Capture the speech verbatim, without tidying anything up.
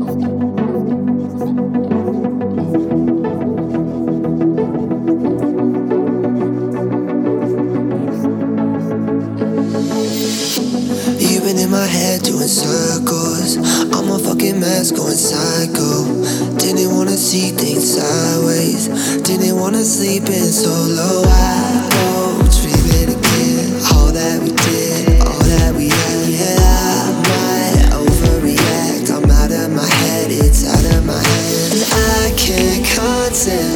You've been in my head doing circles. I'm a fucking mess going psycho. Didn't wanna see things sideways. Didn't wanna sleep in solo. I go dreaming again. All that we did, all that we had. Yeah, I might overreact. I'm out of my head, it's out of my hands. I can't concentrate.